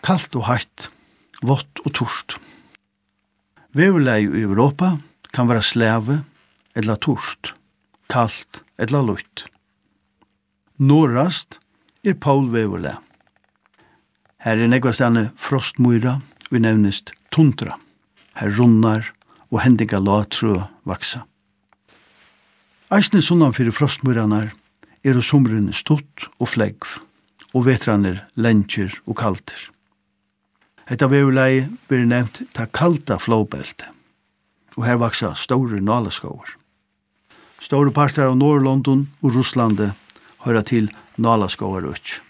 kallt og heitt, vått og torrt. Veverleie i Europa kan være slave eller torrt, kallt eller lutt. Norrast polveverleie. Her nekvastane frostmyra, vi nevnest tundra. Her runnar og hendinga latrø vaksa. Eisne sunnan fyrir frostmyranar somrene stutt og flegv, og vetraner lengjer og kalter. Hetta veverleie blir nevnt ta kalta flowbelte, og her vaksa store nalaskåver. Store parter av Nord-London og Russlande hører til nalaskåver utj.